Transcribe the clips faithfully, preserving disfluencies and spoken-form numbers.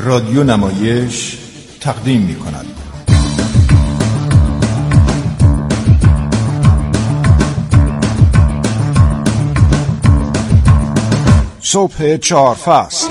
رادیو نمایش تقدیم می کند. صبح چهار فصل.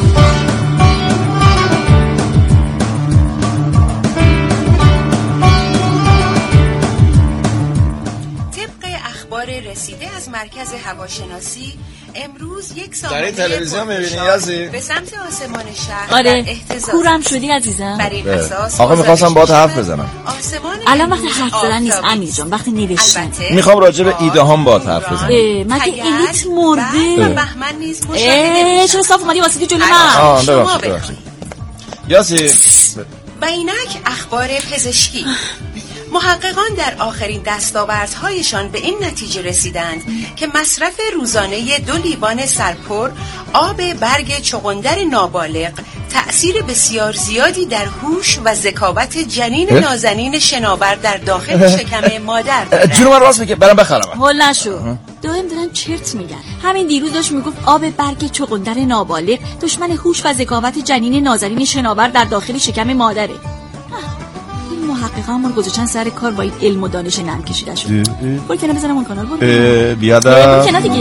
رسیده از مرکز هواشناسی امروز یک سامانه تلویزیون می‌بینی یازی به سمت آسمان شهر آره کورم شدی عزیزم. بر این اساس آقا می‌خواستم باهات حرف بزنم. الان وقتی حرف زدن نیست امیر جان، وقتی نوشتن. می‌خوام راجع به ایده هام باهات حرف بزنم. مگه الیت مرده؟ و بهمن نیز مشاهده. چرا صاف اومدی واسه جلوی من؟ آه ببخشید ببخشید. یازی بینک اخبار پزشکی. محققان در آخرین دستاوردهایشان به این نتیجه رسیدند که مصرف روزانه دو لیوان سرپر آب برگ چغندر نابالغ تأثیر بسیار زیادی در هوش و ذکاوت جنین نازنین شناور در داخل شکم مادر دارد. جونو من راست میگه برام بخرم. هول نشو. دائم دارن چرت میگن. همین دیروز داشت میگفت آب برگ چغندر نابالغ دشمن هوش و ذکاوت جنین نازنین شناور در داخل شکم مادره. محققا همون گذاشتن سر کار با این علم و دانش نم کشیده شد. برو کنه بزنم اون کانال برو. بیادم. برو کنه دیگه.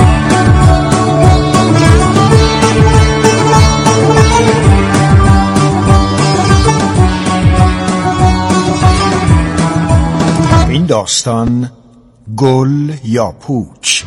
این داستان گل یا پوچ.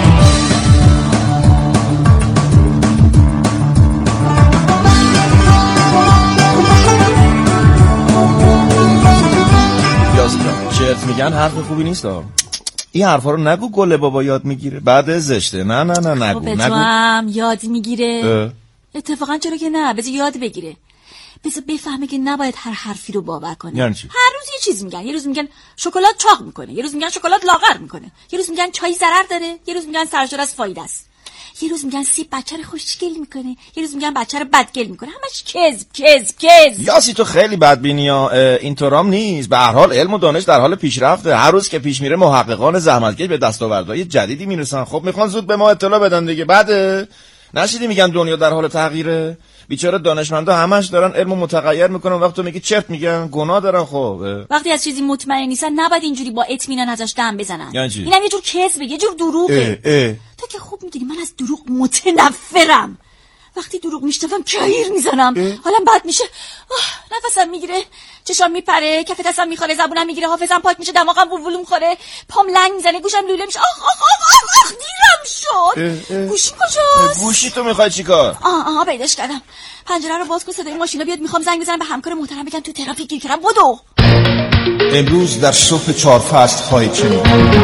چرت میگن حرف خوبی نیست ها. این حرفا رو نگو، گل بابا یاد میگیره بعد زشته. نه نه نه نگو خب نگو. هم یاد میگیره. اتفاقا چرا که نه، بذار یاد بگیره، بذار بفهمه که نباید هر حرفی رو باور کنه. یعنی چی؟ هر روز یه چیز میگن. یه روز میگن شکلات چاق میکنه، یه روز میگن شکلات لاغر میکنه، یه روز میگن چای ضرر داره، یه روز میگن سرشار از فایده است، یه روز میگن سیب بچه رو خوشگل میکنه، یه روز میگن بچه رو بدگل میکنه. همش کذب کذب کذب. یاسی تو خیلی بدبینی ها. اینطورام نیست. به هر حال علم و دانش در حال پیشرفته. هر روز که پیش میره محققان زحمتکش به دستاوردهای جدیدی میرسن. خب میخوان زود به ما اطلاع بدن دیگه. بعد نشیدی میگن دنیا در حال تغییره؟ بیچاره دانشمندا همش دارن علمو متغیر میکنن، وقتی تو میگی چرت میگن گناه دارن. خب وقتی از چیزی مطمئن نیستن نباید اینجوری با اطمینان ازش دم بزنن. یعنی چی؟ اینم یه جور کذبه، یه جور دروغه. اه اه. تو که خوب میدونی من از دروغ متنفرم. وقتی دروغ میشنوم کعیر میزنم، حالم بد میشه، نفسم میگیره، چشام میپره، کف دستم میخوره، زبونم میگیره، حافظم پاک میشه، دماغم ولولوم خوره، پام لنگ میزنه، گوشم لوله میشه. آخ آخ آخ آخ دیرم شد. گوشی کجاست؟ گوشی تو میخوای چیکار؟ آه آه پیداش کردم. پنجره رو باز کن، صدای ماشینا بیاد، میخوام زنگ بزنم به همکار محترم بگم تو ترافیک گیر کردم. بدو. امروز در صبح چهار فصل خواهید شنید.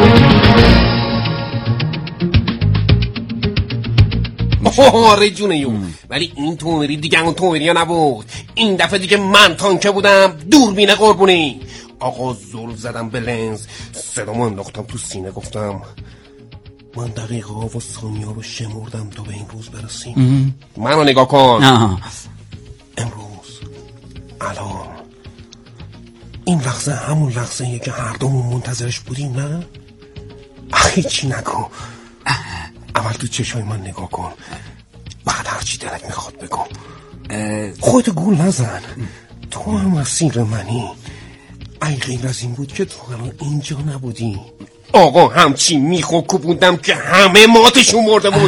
آره جونیون، ولی این تونری دیگه اون تونری ها نبود. این دفعه دیگه من تانکه بودم، دوربین قربونی. آقا زل زدم به لنز، صدامو انداختم تو سینه، گفتم من دقیقه ها و ثانیه ها رو شمردم تا به این روز برسیم. منو نگاه کن. آه. امروز الان این لحظه همون لحظه یه که هر دومون منتظرش بودیم، نه؟ آخی چی نگو. اول تو چشای من نگاه کن، بعد هرچی دلت میخواد بگو. خودتو گول نزن، تو هم اسیر منی. ای غیر از این بود که تو الان اینجا نبودی. آقا همچی میخو کوبوندم که همه ماتشون مرده بود.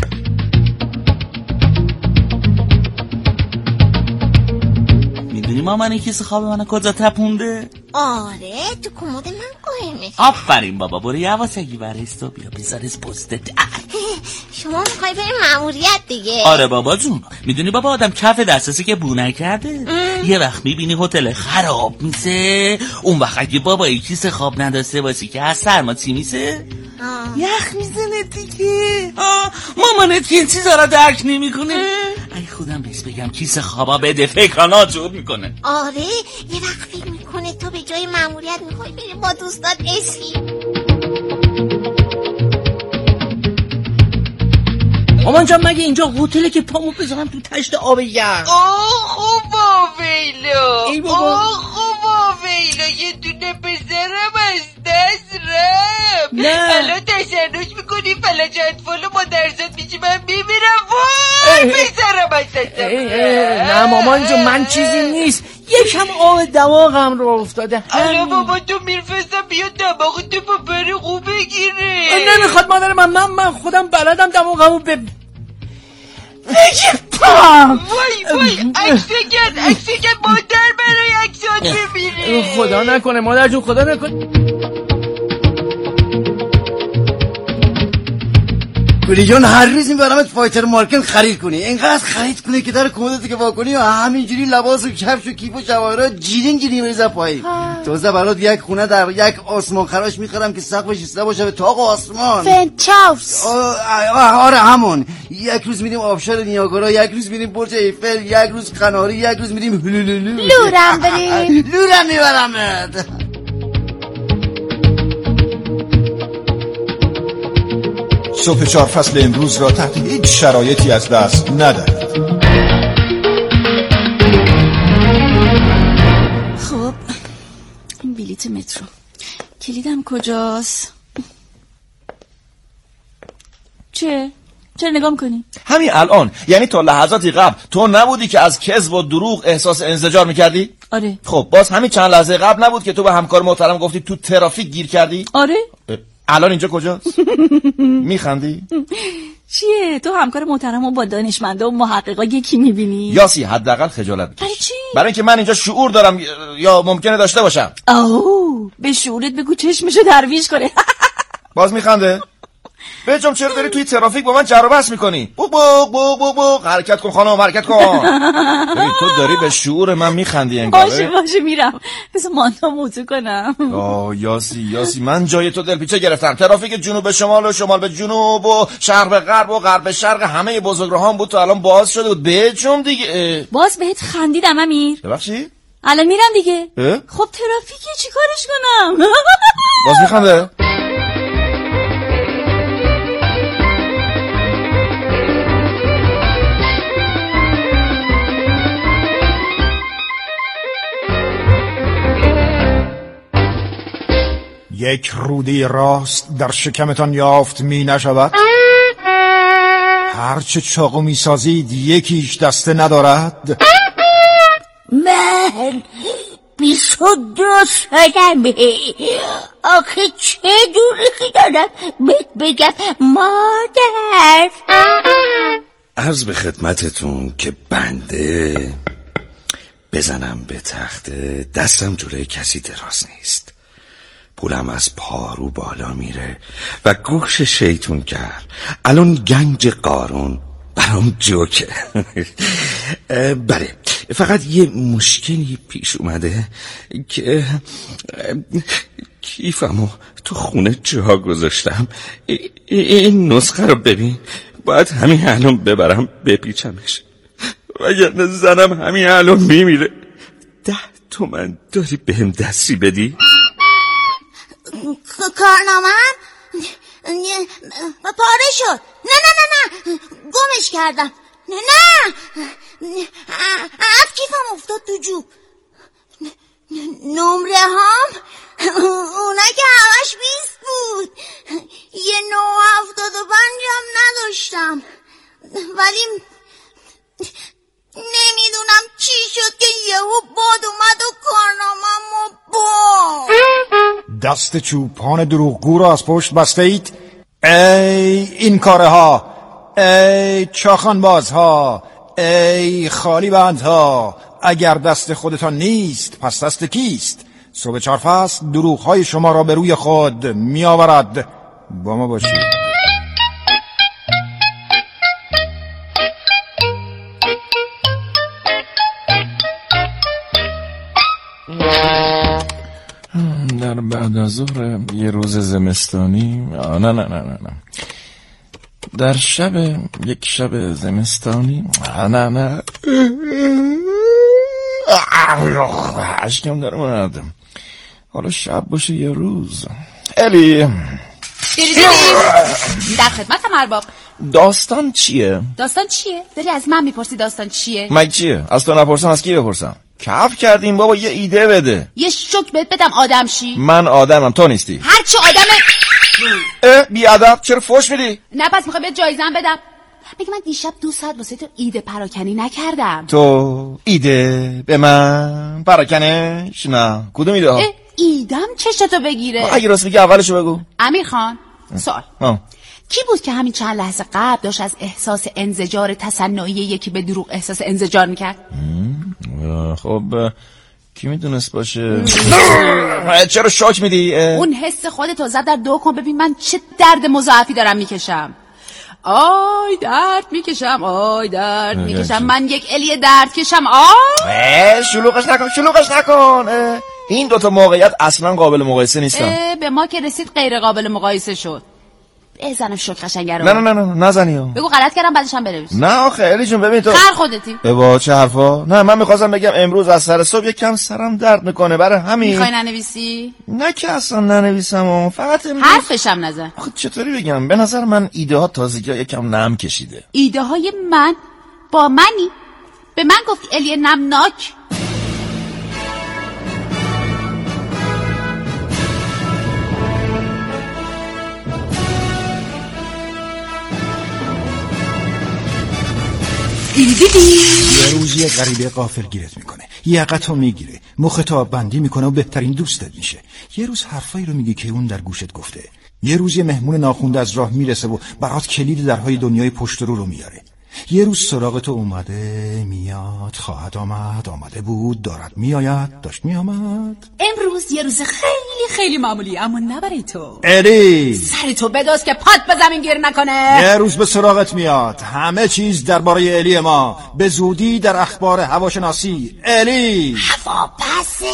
میدونی مامانی کسی خواب منو کجا تپونده؟ آره تو کمد من قایمه. آفرین بابا، برو یواسگی برست و بیا بذار از پست در. شما میخوای بریم ماموریت دیگه؟ آره بابا جون. میدونی بابا آدم کف دسترسی که بو نکرده ام. یه وقت میبینی هتل خراب میشه، اون وقت اگه بابایی کیسه خواب نداشته باشی که از سرما چی میشه؟ یخ میزنه دیگه. مامانت که این چیزا را درک نمیکنه. ای خودم بهش بگم کیسه خوابا بده، فکرانات جور میکنه. آره یه وقت فکر میکنه تو به جای ماموریت میخوای بری با دوستات اسکی. مامان جان مگه اینجا هتله که پامو بذارم تو تشت آب یخ؟ آخ بابا ویلا، ای بابا آخ بابا ویلا، یه دونه پسرم از دست رفت. نه الان تشنج میکنی فلج اطفال و ما درزت میشی من میمیرم. وای پسرم نه مامان جو من چیزی نیست، یکم آب دماغم رو افتاده. حالا بابا تو میرفستم بیا دماغ تو با بره خوب بگیره. نمیخواد مادر من من من خودم بلدم دماغم رو به پام. وای وای عکسکت عکسکت مادر برای عکسات ببینه. خدا نکنه مادر جون خدا نکنه. کولی جون هر روز این برامت فایتر مارکت خرید کنی، اینقدر خرید کنی که در کمدت که واکنی و همینجوری لباس و کفش و کیف و جواهرات جیرین جیرین بریزه پایین. تازه برات یک خونه در یک آسمان خراش میخرم که سقفش ایسته باشه به طاق آسمان. فنچاوس. آره همون. یک روز میریم آبشار نیاگارا، یک روز میریم برج ایفل، یک روز قناری، یک روز میریم هلولولو. لورم بریم. لورم میبرمت. صبح چهار فصل امروز را تحت هیچ شرایطی از دست ندهید. خب این بلیت مترو، کلیدم کجاست؟ چه؟ چرا نگاه میکنی؟ همین الان، یعنی تا لحظاتی قبل تو نبودی که از کذب و دروغ احساس انزجار میکردی؟ آره. خب باز همین چند لحظه قبل نبود که تو به همکار محترم گفتی تو ترافیک گیر کردی؟ آره. الان اینجا کجاست؟ میخندی؟ چیه؟ تو همکار محترمو با دانشمندا و محققا یکی میبینی؟ یاسی حداقل خجالت بکش. برای چی؟ برای اینکه من اینجا شعور دارم یا ممکنه داشته باشم. اوه به شعورت بگو چشمشو درویش کنه. باز میخنده؟ بجام چرا داری توی ترافیک با من جر و بحث میکنی؟ بوق بوق بوق بوق بوق حرکت کن خانم حرکت کن. تو داری به شعور من میخندی انگار. باشه باشه میرم. بذار مانتا موتو کنم. آه یاسی یاسی من جای تو دلپیچه گرفتم. ترافیک جنوب به شمال و شمال به جنوب و شرق به غرب و غرب به شرق همه بزرگراهان بود، تو الان باز شده بود. بجام دیگه. باز بهت خندیدم امیر. ببخشید؟ الان میرم دیگه. اه؟ خب ترافیکی چی کارش کنم؟ باز میخنده؟ یک روده راست در شکمتان یافت می نشود؟ هرچه چاقو می سازید یکیش دسته ندارد؟ من بیست و دو سالمه، آخه چه دوری دارم بهت بگم مادر. عرض به خدمتتون که بنده بزنم به تخته دستم جلوی کسی دراز نیست. پولم از پارو بالا میره و گوش شیطون کرد. الان گنج قارون برام جوکه. بله فقط یه مشکلی پیش اومده که کیفمو تو خونه جا گذاشتم. این نسخه رو ببین، باید همین الان ببرم بپیچمش وگرنه زنم همین الان میمیره. ده تومن داری بهم دستی بدی؟ کارنامه‌ام پاره شد. نه نه نه نه گمش کردم. نه نه از کیفم افتاد تو جوب. نمره هم اونا که همش بیست بود. یه نو هفتاد و پنج هم نداشتم، ولی نمیدونم چی شد که یهو باد اومد و کارنامه‌مو برد. دست چوپان دروغگو را از پشت بسته اید؟ ای این کاره ها، ای چاخانباز ها، ای خالی بند ها، اگر دست خودتان نیست پس دست کیست؟ صبح چهار فصل دروغ های شما را به روی خود می آورد. با ما باشید. در بعد از ظهر یه روز زمستانی، نه نه نه نه نه در شب یک شب زمستانی، نه نه عشقم در اومد. حالا شب باشه یه روز. الی در خدمتم ارباب. داستان چیه؟ داستان چیه؟ داری از من میپرسی داستان چیه؟ مگه چیه؟ از تو نپرسم از کی بپرسم؟ کف کردیم بابا، یه ایده بده. یه شوک بهت بدم آدم شی؟ من آدمم، تو نیستی. هرچی آدمه. اه بی ادب چرا فوش میدی؟ نه پس میخوای بهت جایزه بدم. میگه من دیشب دو ساعت واسه تو ایده پراکنی نکردم. تو ایده به من پراکنش؟ نه کدوم ایده ها؟ ایدم چشتو بگیره. اگه راست میگه اولشو بگو. امیر خان سوال آه. کی بود که همین چند لحظه قبل داشت از احساس انزجار تصنعی یکی به دروغ احساس انزجار میکرد؟ خب کی میدونست باشه؟ چرا شاک میدی؟ اون حس خودتو زد در دو کن ببین من چه درد مضاعفی دارم میکشم. آی درد میکشم، آی درد میکشم، من یک الی درد کشم. آی شلوغش نکن شلوغش نکن. این دوتا موقعیت اصلا قابل مقایسه نیستن. به ما که رسید غیر قابل مقایسه شد. بزنم شوک قشنگه رو. نه نه نه نه نزنی. بگو غلط کردم بعدش هم بنویس. نه آخه الی جون ببین تو خر خودتی. بابا چه حرفا؟ نه من می‌خواستم بگم امروز از سر صبح یکم سرم درد میکنه برای همین. میخوای ننویسی؟ نه که اصلا ننویسم و فقط امروز حرفش هم نزن. آخه چطوری بگم؟ به نظر من ایده ها تازگی یکم نم کشیده. ایده های من با منی؟ به من گفتی الی نمناک؟ یه روز یه غریبه غافل گیرت میکنه، یقتو میگیره، مختاب بندی میکنه و بهترین دوستت میشه. یه روز حرفایی رو میگی که اون در گوشت گفته. یه روز یه مهمون ناخونده از راه میرسه و برات کلید درهای دنیای پشت رو رو میاره. یه روز سراغ تو اومده، میاد، خواهد آمد، آمده بود، دارد میآید، داشت میآمد. امروز یه روز خیلی خیلی معمولی اما نه برای تو. الی سر تو بداز که پات به زمین گیر نکنه. یه روز به سراغت میاد، همه چیز درباره الی ما به زودی در اخبار هواشناسی. الی هوا پسه.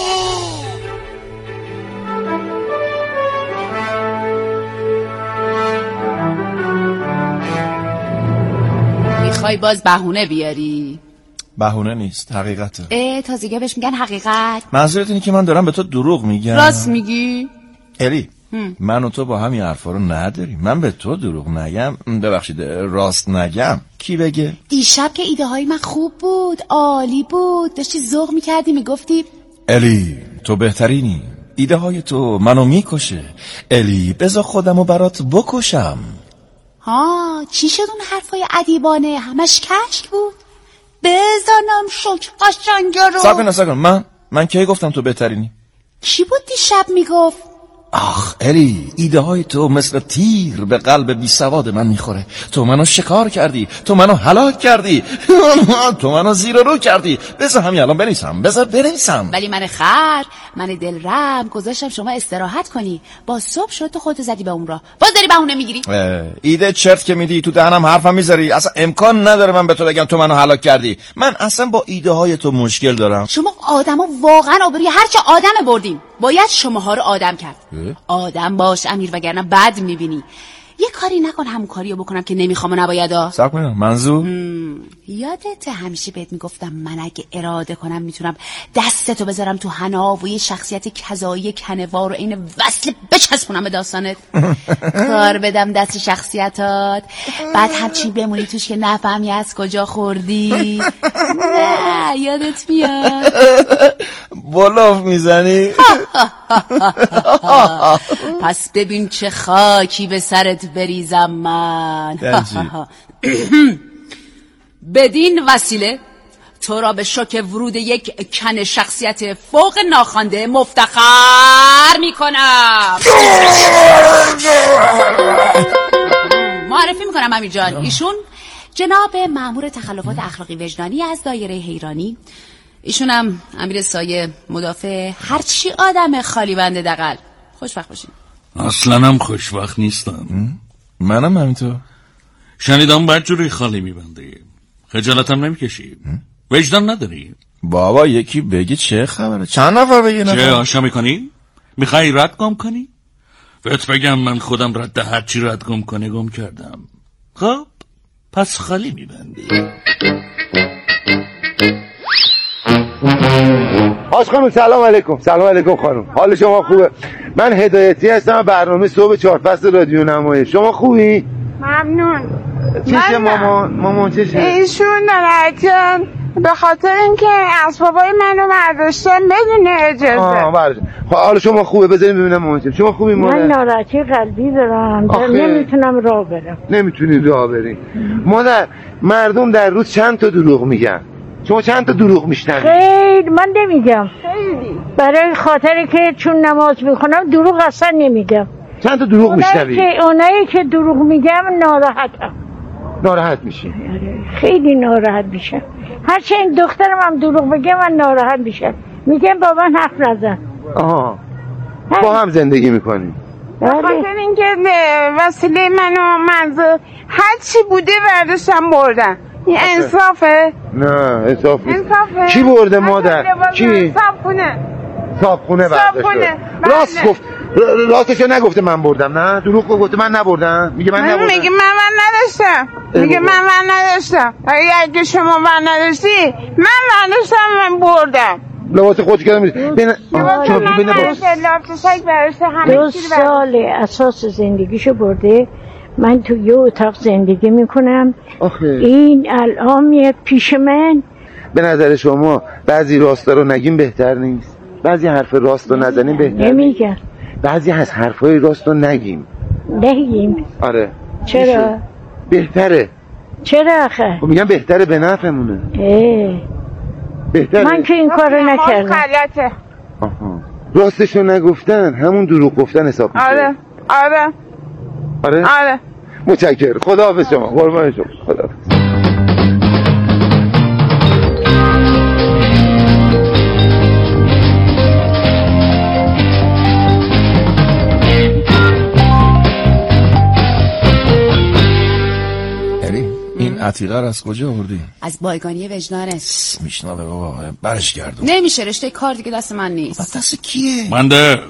میخوای باز بهونه بیاری؟ بهونه نیست، حقیقته. اه تازگی بهش میگن حقیقت. منظورت اینه که من دارم به تو دروغ میگم؟ راست میگی؟ الی من و تو با همین حرفا رو نداریم. من به تو دروغ نگم، ببخشید راست نگم، کی بگه؟ دیشب که ایده های من خوب بود، عالی بود، داشتی ذوق میکردی، میگفتی الی تو بهترینی، ایده های تو منو میکشه. الی بذار خودمو برات بکشم. ها چی شد اون حرفای ادیبانه؟ همش کشک بود. بزنم شوک قشنگه رو. ساکن ساکن من من کی گفتم تو بهترینی؟ کی بود دیشب میگفت؟ آخ الی ایده های تو مثل تیر به قلب بی سواد من میخوره. تو منو شکار کردی، تو منو هلاک کردی، تو منو زیر رو کردی. بذار همین الان بنویسم، بذار بنویسم. ولی من خر، من دل رم گذاشتم شما استراحت کنی. با صبح شد تو خودت زدی به اون راه، باز داری بهونه میگیری. ایده چرت که میدی تو دهنم حرفم میذاری. اصلا امکان نداره من به تو بگم تو منو هلاک کردی. من اصلا با ایده های تو مشکل دارم. شما آدما واقعا آبروی هر چه آدم بردین. باید شماها رو آدم کرد. آدم باش امیر وگرنه بد میبینی. یه کاری نکن همون کاریو بکنم که نمیخوام و نبایدا. صبر کن منظور یادت همیشه بهت میگفتم من اگه اراده کنم میتونم دستتو بذارم تو حنا و یه شخصیت کذایی کنوار و این وصل بچسبونم به داستانت. کار بدم دست شخصیتات، بعد همچین بمونی توش که نفهمی از کجا خوردی. نه یادت میاد بلاف میزنی. پس ببین چه خاکی به سرت بریزم من. بدین وسیله تو را به شوک ورود یک کن شخصیت فوق ناخوانده مفتخر میکنم. معرفی میکنم امیر جان، ایشون جناب مأمور تخلفات اخلاقی وجدانی از دایره حیرانی. ایشونم امیر سایه مدافع هرچی آدم خالی بنده دقل. خوشبخت باشین. اصلا هم خوشبخت نیستم. منم همینطور. شنیدم بد جوری خالی میبنده. خجالتم نمیکشی؟ وجدان نداری؟ بابا یکی بگی چه خبره؟ چند نفر بگی نفر؟ چه آشا میکنی؟ میخوای رد گم کنی؟ بهت بگم من خودم رد هرچی رد گم کنه گم کردم. خب پس خالی میبندی. آج خانم سلام علیکم. سلام علیکم خانم، حال شما خوبه؟ من هدایتی هستم، برنامه صبح چهار فصل رادیو نمایی. شما خوبی؟ ممنون. چشه مامان؟ مامان چشه؟ ایشون نرچن به خاطر اینکه اسبابای منو برداشتن بدون اجازه. آه برداشت. حالا شما خوبه بذاریم ببینم مامان. شما خوبی مادر؟ من ناراحتی قلبی دارم. نمیتونم راه برم. نمیتونی راه بری. مادر مردم در روز چند تا دروغ میگن؟ شما چند تا دروغ میشنوی؟ خیلی من نمیگم. خیلی. برای خاطری که چون نماز میخونم دروغ اصلا نمیگم. چند تا دروغ میشنوی؟ که اونایی که دروغ میگم ناراحتم. ناراحت میشی؟ خیلی ناراحت میشم. هرچه این دخترم هم دروغ بگه من ناراحت میشم. میگم با من حرف نزن. آها. با هم زندگی میکنیم. بخاطر اینکه وسیله منو منظور هر چی بوده برداشتم بردن. این انصافه؟ نه انصاف نیست. انصافه؟ کی برده مادر؟ کی؟ صابخونه. صابخونه برداشته. راست گفت. راستشو نگفته من بردم. نه دروغ گفته من نبردم. میگه من نبردم. میگه من من نداشتم. میگه من من نداشتم. اگه شما من نداشتی من برداشتم من بردم. لباس خودت کردم بین شما بین دو سال اساس زندگیشو برده. من تو یه اتاق زندگی میکنم. آخه. این الان میاد پیش من. به نظر شما بعضی راستا رو نگیم بهتر نیست؟ بعضی حرف راست رو نزنیم بهتر نمیگم. بعضی از حرفای راست رو نگیم. نگیم. آره. چرا؟ بهتره. چرا آخه؟ میگم بهتره به نفعمونه. اه. بهتره. من که این کارو نکردم. غلطه. آها. راستشو نگفتن همون دروغ گفتن حساب میشه. آره. آره. آره؟ آره. متشکرم. خداحافظ شما. قربان شما. خداحافظ. این عتیقه از کجا آوردی؟ از بایگانی وجدانت. میشنوه بابا برش گردون. نمیشه رشته کار دیگه دست من نیست. دست کیه؟ من ده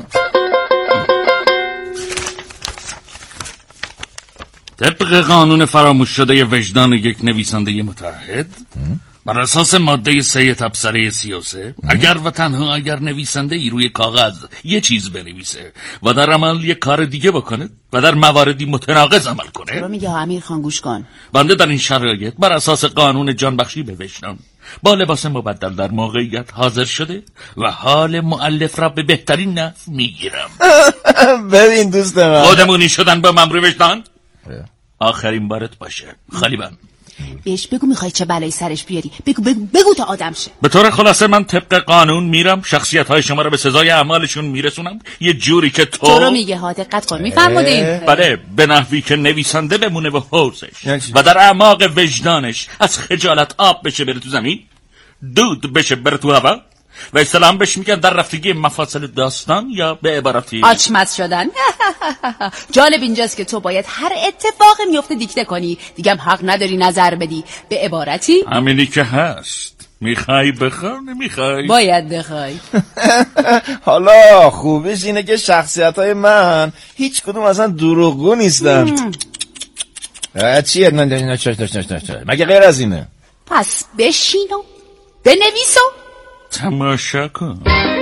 طبق قانون فراموش شده وجدان یک نویسنده متعهد بر اساس ماده سه تبصره سی و سه اگر و تنها اگر نویسنده ای روی کاغذ یه چیز بنویسه و در عمل یه کار دیگه بکنه و در مواردی متناقض عمل کنه رو میگه امیر خان گوش کن. بنده در این شرایط بر اساس قانون جانبخشی به وجدان با لباس مبدل در موقعیت حاضر شده و حال مؤلف را به بهترین نحو میگیرم. ببین دوست من خودمونی شدن با ممر وجدان آخرین بارت باشه. خالی بند. بهش بگو میخوای چه بلایی سرش بیاری. بگو بگو بگو تا آدم شه. به طور خلاصه من طبق قانون میرم شخصیت های شما رو به سزای اعمالشون میرسونم یه جوری که تو تو رو میگه ها دقت کن. میفهمودین؟ بله به نحوی که نویسنده بمونه و حوزش و در اعماق وجدانش از خجالت آب بشه بره تو زمین، دود بشه بره تو هوا و اسلام بهش میگن در رفتگی مفاصل داستان یا به عبارتی آچمز شدن. جالب اینجاست که تو باید هر اتفاقی میفته دیکته کنی. دیگه حق نداری نظر بدی. به عبارتی همینی که هست. میخوای بخواه نمیخوای؟ باید بخوای. حالا خوبیش اینه که شخصیت های من هیچ کدوم اصلا دروغگو نیستن. چیه؟ نه نه نه چش چش چش مگه غیر از اینه؟ پس بشین و بنویس و تماشا کن.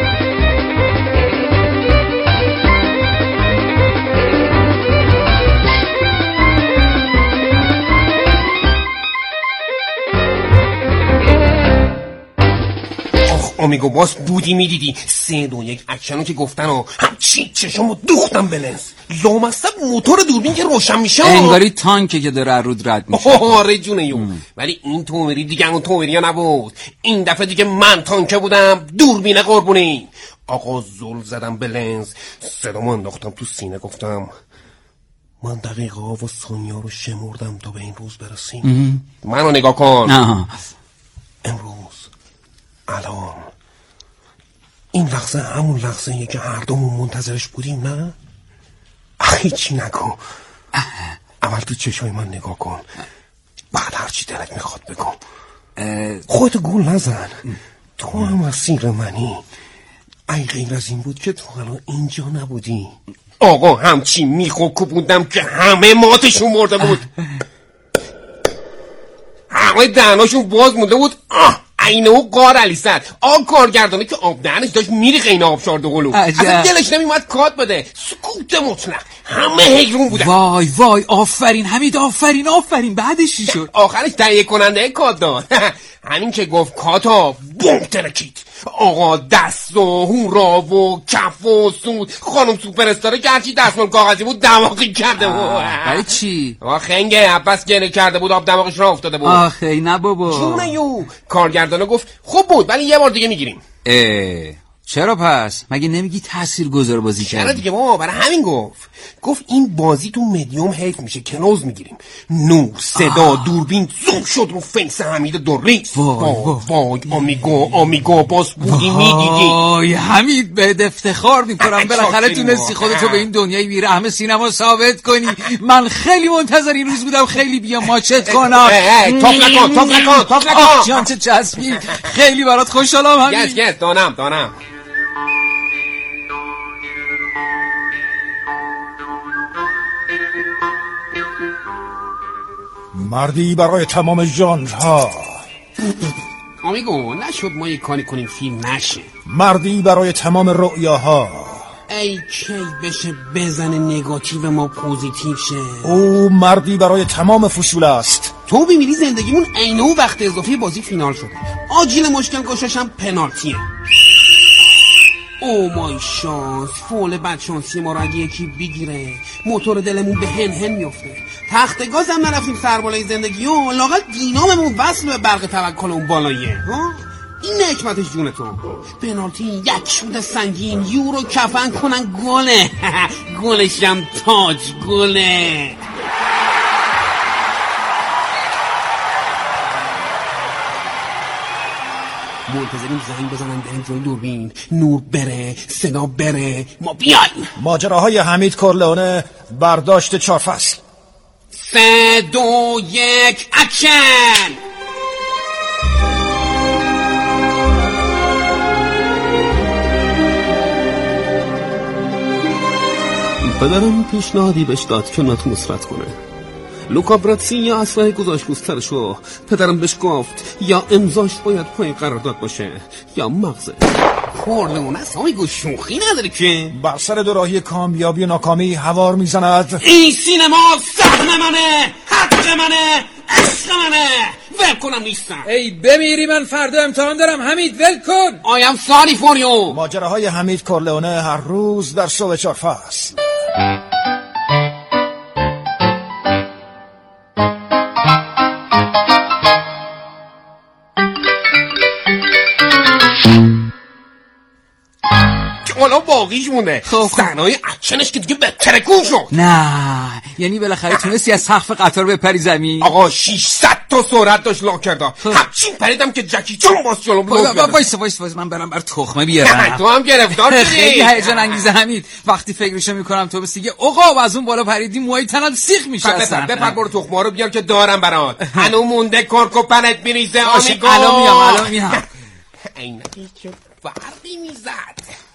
آمیگو باز بودی میدیدی سه دو یک اکشنو که گفتن و همچی چشمو دوختم به لنز لامصب موتور دوربین که روشن میشه انگاری تانکه که داره رود رد میشه. آره جونه یو. ولی این تومری دیگه اون تومری ها نبود. این دفعه دیگه من تانکه بودم دوربین قربونی. آقا زل زدم به لنز صدامو انداختم تو سینه گفتم من دقیقه ها و ثانیه رو شمردم تا به این روز برسیم. منو نگاه کن. آه. امروز الان این لحظه همون لحظه یه که هر دومون منتظرش بودیم نه؟ هیچی نگو. اول تو چشای من نگاه کن بعد هرچی دلت میخواد بگو. خودتو گول نزن. تو هم اسیر منی. ای غیر از این بود که تو الان اینجا نبودی. آقا همچی میخوکو بودم که همه ماتشون مرده بود. همه دهناشون باز مونده بود. آه عینه و قار علی سر آن کارگردانه که آب دهنش داشت میریخ این آبشارد و قلو. اصلا دلش نمیومد کات بده. سکوت مطلق. همه حیرون بودن. وای وای آفرین حمید آفرین آفرین. بعدش چی شد؟ آخرش تهیه کننده کات داد. همین که گفت کاتا بوم ترکید. آقا دست و هورا و کف و سود خانم سوپر استاره که هرچی دستمال کاغذی بود دماغی کرده بود. برای چی؟ آقا خنگه عباس گله کرده بود آب دماغش را افتاده بود. آخه نه بابا. چونه یو کارگردانه گفت خوب بود ولی یه بار دیگه میگیریم. اه چرا پس؟ مگه نمیگی تاثیرگذار بازی کردی؟ چرا دیگه بابا برای همین گفت. گفت این بازی تو مدیوم حیف میشه کلوز میگیریم. نور صدا دوربین زوم شد رو فیس حمید دوری. وای وای آمیگو آمیگو باز بودی میدیدی. وای حمید بهت افتخار میکنم بالاخره تونستی خودتو به این دنیای بیرحم سینما ثابت کنی. من خیلی منتظر این روز بودم خیلی بیام ماچت کنم. توف نکن توف نکن توف نکن. جان چه چسبی. خیلی برات خوشحالم حمید. گس گس دانم دانم. مردی برای تمام ژانرها. آمیگو نشد ما یک کاری کنیم فیلم نشه. مردی برای تمام رؤیاها. ای کی بشه بزنه نگاتیو ما پوزیتیو شه. او مردی برای تمام فصول است. تو بمیری زندگیمون عینه و وقت اضافی بازی فینال شده. آجیل مشکل گوششم پنالتیه. او مای شانس فول بدشانسی ما را اگه یکی بگیره موتور دلمون به هن هن میفته. تخت گاز هم نرفتیم سربالای زندگی و لاغل دیناممون وصل به برق توکل اون بالاییه. ها این حکمتش جون تو. پنالتی یک شوت سنگین یورو کفن کنن گله. گلشم تاج گله. منتظریم زنگ بزنن بریم جلوی دوربین نور بره صدا بره ما بیایم. ماجراهای حمید کورلئونه برداشت چهار فصل. سه دو یک اکشن. پدرم پیشنهادی بهش داد که نت مصرت کنه. لوکا براتسی یا اسلحه گذاشت رو سرشو. پدرم بهش گفت یا امضاش باید پای قرارداد باشه یا مغزه. کورلئونه است آمیگو شوخی نداره که. بر سر دوراهی کامیابی و ناکامی هوار میزند. این سینما سهم منه حق منه عشق منه. ول کنم نیستم. ای بمیری من فردا امتحان دارم حمید ول کن. I am sorry for you. ماجراهای حمید کورلئونه هر روز در صبح چهار فصل. حالا باقیش مونده. صحنه‌های اکشنش که دیگه بهترکون شد. نه یعنی بالاخره تونستی از سقف قطار بپری زمین. آقا ششصد تا سرعت داشت لاکردا. همچین پریدم که جکی چون باز جلوم لو. وایس وایس وایس من برم بر تخمه بیارم. تو هم گرفتار شدی. خیلی هیجان انگیزه حمید. وقتی فکرشو میکنم تو بس دیگه عقاب از اون بالا پریدی موهای تنم سیخ میشه اصلا. بپر برو تخمه رو بیار که دارم برات. هنو مونده کرکوپنت میریزه آمیگو. الان میام الان میام. عینکی که فرقی میزد.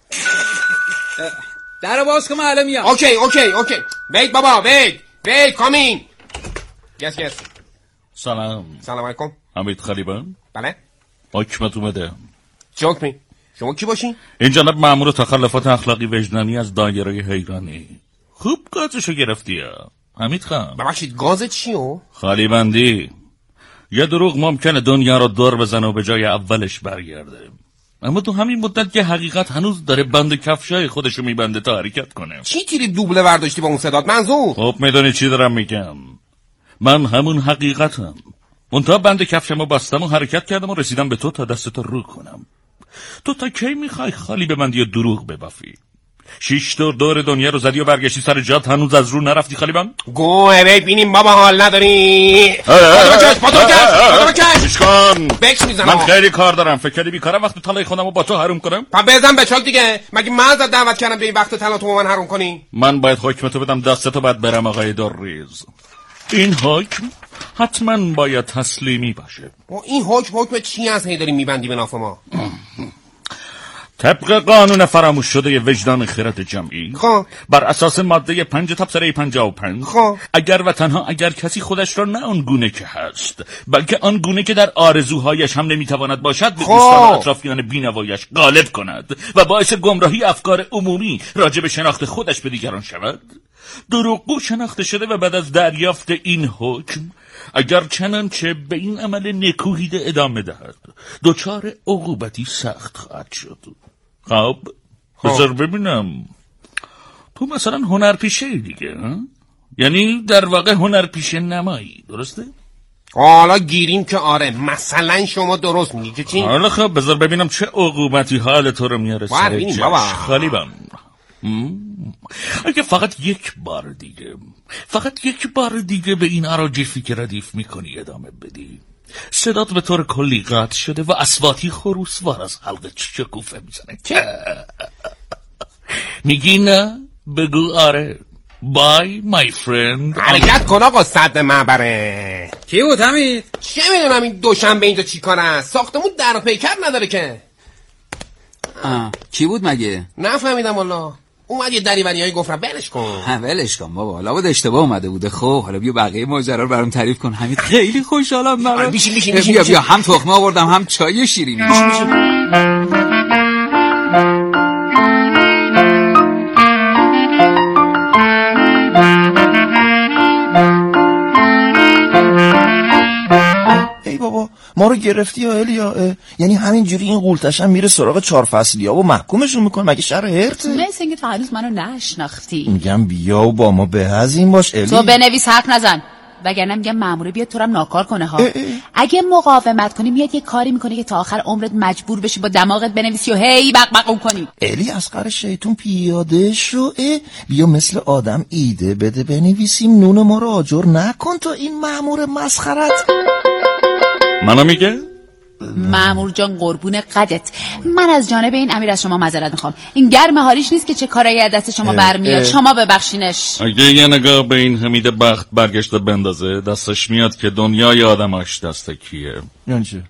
درو باز کن الان میام. اوکی اوکی اوکی ویت بابا ویت ویت کامین. گس گس. سلام. سلام علیکم. حمید خلیبان. بله. حکمت اومده. چه حکمی؟ شما کی باشین؟ این جناب مأمور تخلفات اخلاقی وجدانی از دایره حیرانی. خوب گازشو گرفتی ها حمید خان. ببخشید گاز چیو؟ خالی بندی. یه دروغ ممکنه دنیا رو دور بزنه و به جای اولش برگرده، اما تو همین مدت که حقیقت هنوز داره بند کفشای خودشو میبنده تا حرکت کنه. چی تیری دوبله برداشتی با اون صدات منظور؟ خب میدونی چی دارم میگم. من همون حقیقتم. منتها بند کفشمو بستم و حرکت کردم و رسیدم به تو تا دستتو رو کنم. تو تا کی میخوای خالی ببندی و دروغ ببافی؟ شیش دور دور دنیا رو زدی و برگشتی سر جات هنوز از رو نرفتی خالی بند؟ گوه ببینیم بابا حال نداری. پاتو بکش پاتو بکش پاتو بکش کن. بکش میزنم. من خیلی کار دارم. فکری بیکارم وقت طلای خودمو با تو حروم کنم؟ پا بزن به چال دیگه. مگه من ازت دعوت کردم به این وقت طلا تو من حروم کنی؟ من باید حکمتو بدم دستتو بعد برم آقای دوریز. این حکم حتما باید تسلیمی باشه. این حکم حکم چی از هی داری میبندی به ناف ما؟ طبق قانون فراموش شده وجدان خرد جمعی خب بر اساس ماده پنج تبصره پنجاه و پنج خب اگر و تنها اگر کسی خودش را نه آن گونه که هست بلکه آن گونه که در آرزوهایش هم نمیتواند باشد به دوستان و اطرافیان بینوایش غالب کند و باعث گمراهی افکار عمومی راجع به شناخت خودش به دیگران شود، دروغگو شناخته شده و بعد از دریافت این حکم اگر چنانچه به این عمل نکوهیده ادامه دهد دچار عقوبتی سخت خواهد شد. خب بذار ببینم، تو مثلا هنرپیشه دیگه ها؟ یعنی در واقع هنرپیشه نمایی، درسته؟ حالا گیریم که آره، مثلا شما درست میگی که چی؟ حالا خب بذار ببینم چه عقوبتی حال تو رو میاره سر جش خالیبم. اگه فقط یک بار دیگه فقط یک بار دیگه به این اراجیفی که ردیف میکنی ادامه بدی، صدات به طور کلی قطع شده و اصواتی خروسوار از حلقه شکوفه میزنه. میگی نه؟ بگو آره. بای مای فرند. حرکت کن آقا صد معبره. کی بود حمید؟ چه میدونم این دوشنبه اینجا چی کار است؟ ساختمون در و پیکر نداره که. آه. کی بود مگه؟ نفهمیدم والا. اومد یه دریوریایی گفت را بلش کن. ها ولش کن بابا، لابد اشتباه اومده بوده. خب حالا بیا بقیه ماجرا رو برام تعریف کن. حمید خیلی خوشحالم برات. بیشین بیشین بیا بیا, بیا هم تخمه آوردم هم چای شیرینی. بیشین بیشین. بابا ما رو گرفتی یا الیا؟ یعنی همین جوری این قولتشم میره سراغ چهار فصلیا و محکومشون میکنه؟ مگه شر هرته؟ مثل اینکه تو هنوز منو نشناختی. میگم بیا و با ما بهزین باش الی. تو بنویس حرف نزن، وگرنه میگم ماموره بیاد تو رو ناکار کنه ها. اه اه. اگه مقاومت کنی میاد یه کاری میکنه که تا آخر عمرت مجبور بشی با دماغت بنویسی و هی بقبقون کنی. الی اصغر شیطون پیاده شو. بیا مثل آدم ایده بده بنویسیم، نون ما رو آجر نکن تو این مامور مسخرت. منو میگه؟ مامور جان قربون قدت، من از جانب این امیر از شما معذرت میخوام. این گرم حالیش نیست که چه کارایی از دست شما برمیاد. شما ببخشینش. اگه یه نگاه به این حمید بخت برگشته بندازه دستش میاد که دنیای آدماش دست کیه. یعنی چه؟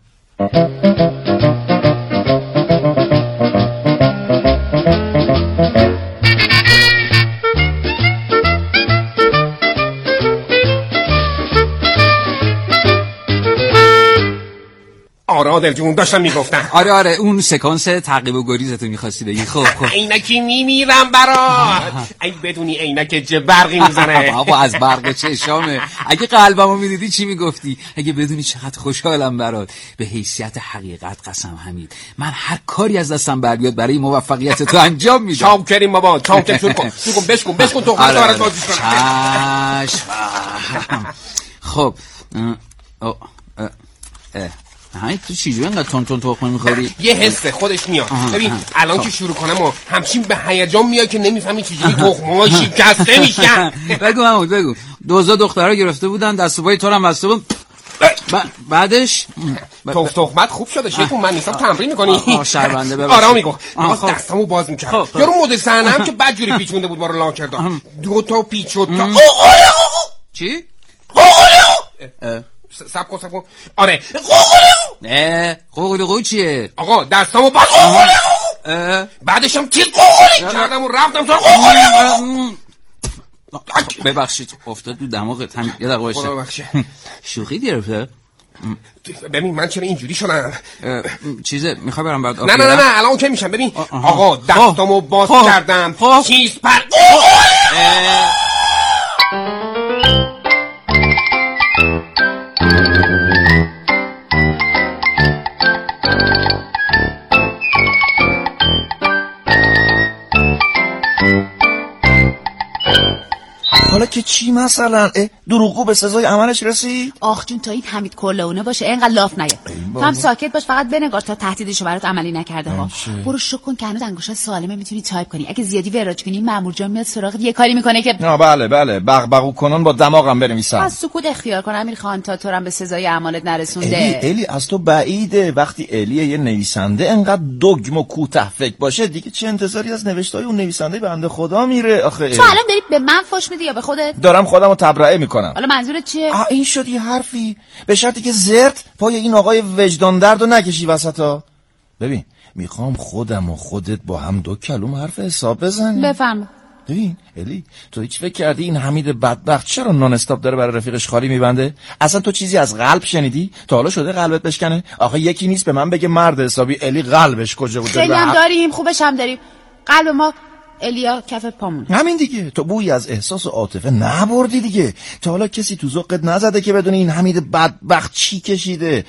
آره آدل جون داشتم میگفتم. آره آره اون سکانس تعقیب و گریزتو میخواستی بگی. خب خب عینکی میمیرم برات. ای بدونی عینک چه برقی میزنه. بابا از برق چشامه. اگه قلبمو میدیدی چی میگفتی؟ اگه بدونی چقدر خوشحالم برات. به حیثیت حقیقت قسم حمید، من هر کاری از دستم بر بیاد برای موفقیت تو انجام میدم. چاپ کریم بابا، چاپ کن. شروع کن شروع کن بشکن بشکن تو خودت برات بازیش کنم. خب همین تو چیزی اینقدر تون تون تخمه میخوری؟ یه حسه خودش میاد. ببین الان که شروع کنم و همچین به هیجان میاد که نمیفهمی چجوری تخمه‌ها شکسته میشن. بگو محمود بگو. دوزا دخترها گرفته بودن دست و پای تو هم بسته بود. بعدش توف تخمت خوب شده شیطون. من نیستم تمرین میکنی؟ آه شرمنده ببخشید. آرام میگو. دستمو باز میکرد. یارو مدل صحنه‌ام که بدجوری پیچونده بود ما رو لاک کرد. دو تا پیچ شد. چی؟ سب کن سب کن. آره نه قوقلقو چیه؟ آقا دستامو باز قوقلقو. بعدش هم تیز قوقلی کردم و رفتم تو قوقلقو. ببخشید افتاد تو دماغت. هم یه دقیقه باشه. شوخی گرفته؟ ببین من چرا اینجوری شدم؟ چیزه میخوای برام بعد؟ نه نه نه نه الان اوکی میشم. ببین آقا دستامو باز کردم چیز پر حالا که چی مثلا؟ دروغگو به سزای عملش رسید؟ آخ جون تا این حمید کلونه باشه اینقدر لاف نیا. تو هم ساکت باش، فقط بنگار تا تهدیدشو برات عملی نکرده ها. برو شک کن که هنوز انگشتات سالمه میتونی تایپ کنی. اگه زیادی وراج کنی مأمور جان میاد سراغت یه کاری میکنه که نه بله بله بغبغو کنن با دماغم بنویسم. از سکوت اختیار کن امیر خان تا تو هم به سزای اعمالت نرسونده. الی الی از تو بعیده. وقتی الی یه نویسنده انقدر دگم و کوته فکر باشه دیگه چه انتظاری از نوشته‌های اون نویسنده بنده خدا میره آخه. تو الان داری به من فوش میدی یا به خودت؟ دارم خودمو تبرئه میکنم. حالا منظورت چیه؟ آ این شد یه حرفی، به شرطی که زرت پای این آقای وجدان درد رو نکشی وسطا. ببین میخوام خودم و خودت با هم دو کلوم حرف حساب بزنیم. بفرما. ببین الی، تو هیچ فکر کردی این حمید بدبخت چرا نان استاپ داره برای رفیقش خالی میبنده؟ اصلا تو چیزی از قلب شنیدی؟ تا حالا شده قلبت بشکنه؟ آخه یکی نیست به من بگه مرد حسابی الی قلبش کجا بوده. خیلی هم داریم، خوبش هم داریم. قلب ما الیا کف پامون. همین دیگه، تو بویی از احساس و عاطفه نبردی دیگه. تا حالا کسی تو ذوقت نزده که بدون این حمید بدبخت چی کشیده؟